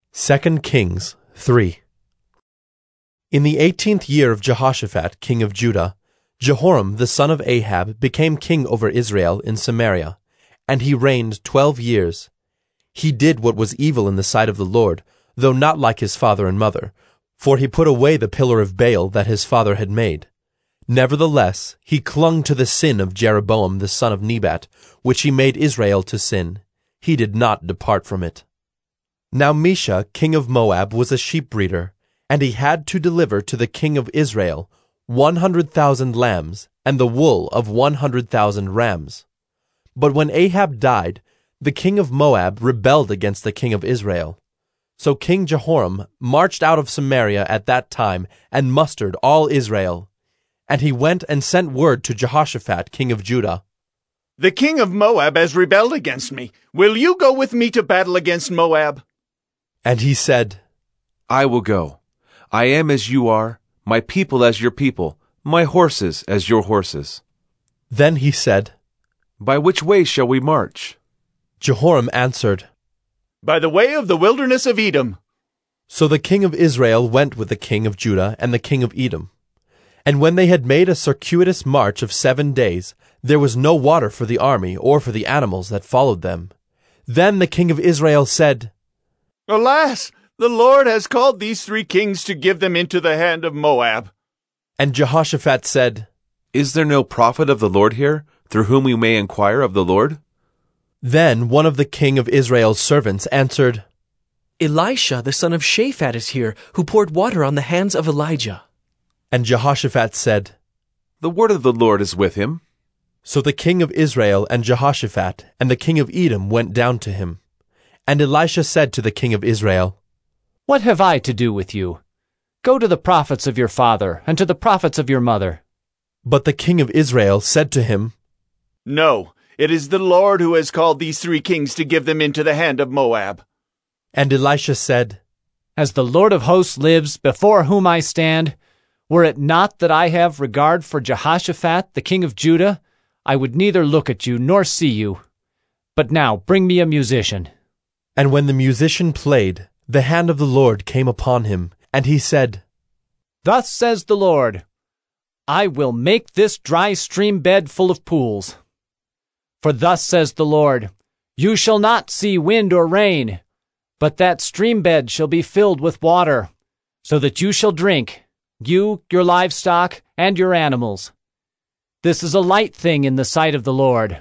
2 Kings 3. In the 18th year of Jehoshaphat, king of Judah, Jehoram the son of Ahab became king over Israel in Samaria, and he reigned 12 years. He did what was evil in the sight of the Lord, though not like his father and mother, for he put away the pillar of Baal that his father had made. Nevertheless, he clung to the sin of Jeroboam the son of Nebat, which he made Israel to sin. He did not depart from it. Now Mesha, king of Moab, was a sheep breeder, and he had to deliver to the king of Israel 100,000 lambs and the wool of 100,000 rams. But when Ahab died, the king of Moab rebelled against the king of Israel. So King Jehoram marched out of Samaria at that time and mustered all Israel. And he went and sent word to Jehoshaphat, king of Judah. The king of Moab has rebelled against me. Will you go with me to battle against Moab? And he said, I will go. I am as you are, my people as your people, my horses as your horses. Then he said, By which way shall we march? Jehoram answered, By the way of the wilderness of Edom. So the king of Israel went with the king of Judah and the king of Edom. And when they had made a circuitous march of 7 days, there was no water for the army or for the animals that followed them. Then the king of Israel said, Alas, the Lord has called these 3 kings to give them into the hand of Moab. And Jehoshaphat said, Is there no prophet of the Lord here, through whom we may inquire of the Lord? Then one of the king of Israel's servants answered, Elisha the son of Shaphat is here, who poured water on the hands of Elijah. And Jehoshaphat said, The word of the Lord is with him. So the king of Israel and Jehoshaphat and the king of Edom went down to him. And Elisha said to the king of Israel, What have I to do with you? Go to the prophets of your father and to the prophets of your mother. But the king of Israel said to him, No, it is the Lord who has called these 3 kings to give them into the hand of Moab. And Elisha said, As the Lord of hosts lives, before whom I stand, were it not that I have regard for Jehoshaphat, the king of Judah, I would neither look at you nor see you. But now bring me a musician. And when the musician played, the hand of the Lord came upon him, and he said, Thus says the Lord, I will make this dry stream bed full of pools. For thus says the Lord, You shall not see wind or rain, but that stream bed shall be filled with water, so that you shall drink, you, your livestock, and your animals. This is a light thing in the sight of the Lord.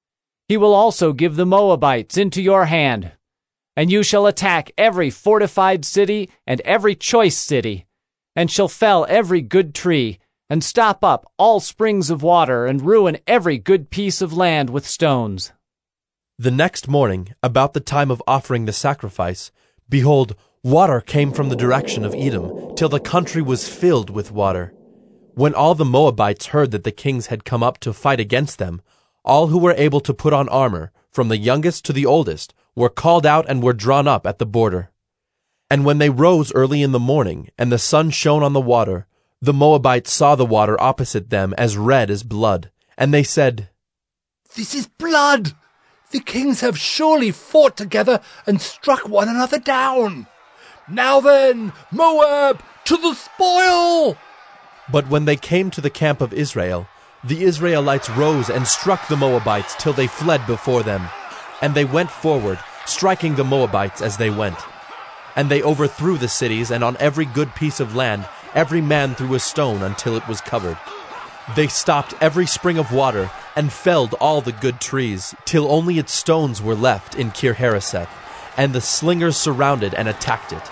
He will also give the Moabites into your hand, and you shall attack every fortified city and every choice city, and shall fell every good tree, and stop up all springs of water, and ruin every good piece of land with stones. The next morning, about the time of offering the sacrifice, behold, water came from the direction of Edom, till the country was filled with water. When all the Moabites heard that the kings had come up to fight against them, all who were able to put on armor, from the youngest to the oldest, were called out and were drawn up at the border. And when they rose early in the morning, and the sun shone on the water, the Moabites saw the water opposite them as red as blood, and they said, This is blood! The kings have surely fought together and struck one another down. Now then, Moab, to the spoil! But when they came to the camp of Israel, the Israelites rose and struck the Moabites till they fled before them. And they went forward, striking the Moabites as they went. And they overthrew the cities, and on every good piece of land every man threw a stone until it was covered. They stopped every spring of water, and felled all the good trees, till only its stones were left in Kir-Hareseth, and the slingers surrounded and attacked it.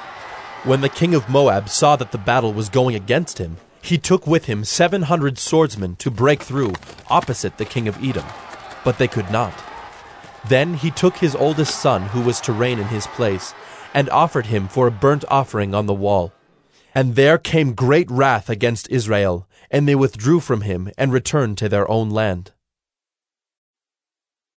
When the king of Moab saw that the battle was going against him, he took with him 700 swordsmen to break through opposite the king of Edom, but they could not. Then he took his oldest son, who was to reign in his place, and offered him for a burnt offering on the wall. And there came great wrath against Israel, and they withdrew from him and returned to their own land.